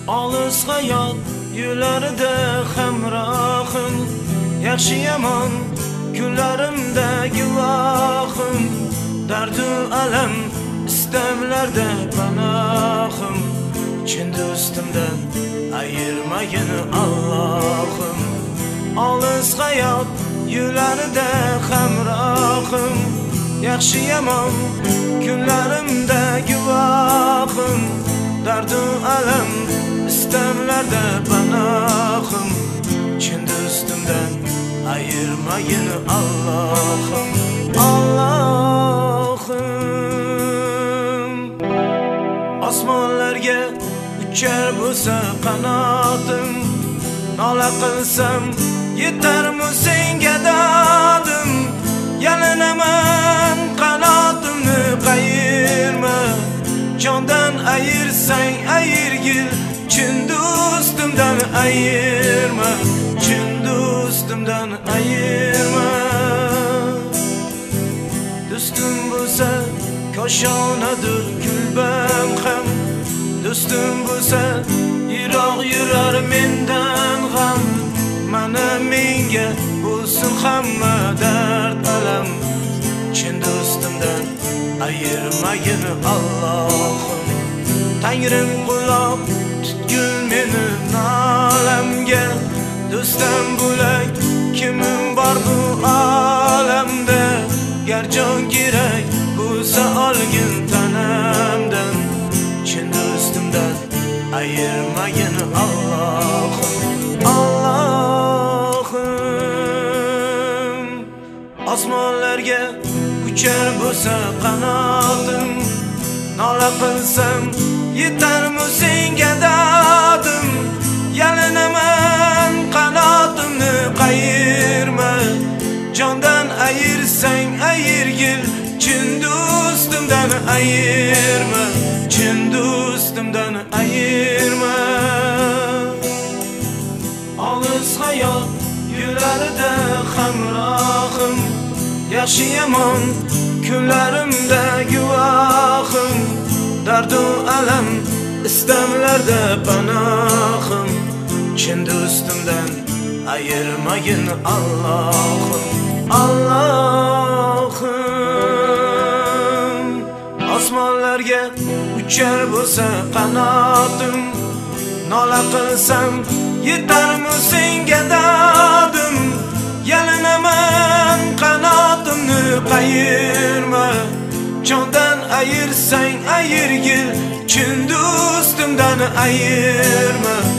Olis hayot yo'llarida hamrohim, yaxshi yomon kunlarimda guvohim, dardu alam istamlarda panohim, chin do'stimdan ayirmagin Allohim. Olis hayot yo'llarida hamrohim, yaxshi yomon kunlarimda guvohim, dardu alam istamlarda panohim, chin do'stimdan ayirmagin Allohim. Allohim, osmonlarga uchar bo'lsa qanotim, nola qilsam yetarmi senga dodim. Yalinaman qanotimni qayirma, jondan ayirsang ayirgil, chin do'stimdan ayirma, chin do'stimdan ayirma. Do'stim bo'lsa koshonadir kulbam ham, do'stim bo'lsa yiroq yurar mendan ham. Mana menga bo'lsin hamma dard alam, chin do'stimdan ayirmagin Allohim. Tangrim quloq tutgil meni nolamga, do'stim bo'lak kimim bor bu olamda. Gar jon kerak bo'lsa olgin tanamdan, chin do'stimdan ayirmagin Allohim. Allohim, osmonlarga uchar bo'lsa qanotim, nola qilsam yetarmi senga dodim. Yalinaman qanotimni qayirma, jondan ayirsang ayirgil, chin do'stimdan ayirma, chin do'stimdan ayirma. Olis hayot yo'llarida hamrohim, yaxshi yomon kunlarimda guvohim, dardu alam istamlarda panohim, chin do'stimdan ayirmagin Allohim. Allohim, osmonlarga uchar bo'lsa qanotim, nola qilsam yetarmi senga dodim. Yalinaman qanotimni qayirma, jondan ayirsang ayirgil, chin do'stimdan ayirma,